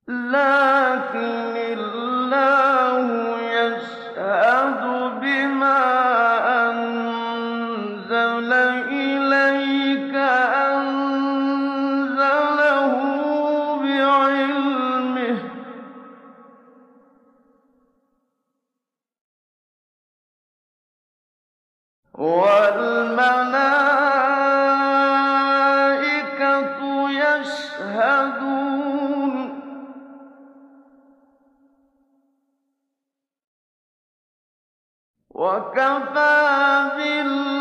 لكن الله يشهد بما أنزل إليك أنزله بعلمه والملائكة يشهدون وكفى بالله